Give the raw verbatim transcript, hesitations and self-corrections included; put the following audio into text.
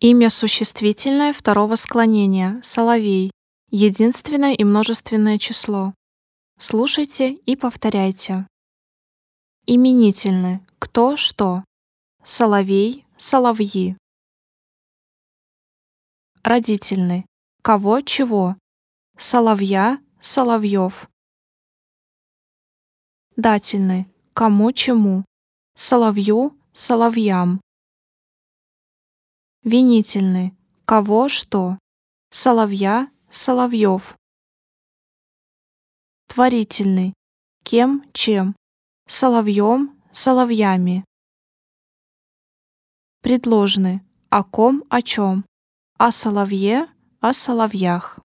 Имя существительное второго склонения — соловей, единственное и множественное число. Слушайте и повторяйте. Именительны — кто, что. Соловей, соловьи. Родительны — кого, чего. Соловья, соловьев. Дательны — кому, чему. Соловью, соловьям. Винительны — кого, что. Соловья, соловьев. Творительный — кем, чем. Соловьем, соловьями. Предложны — о ком, о чем. О соловье, о соловьях.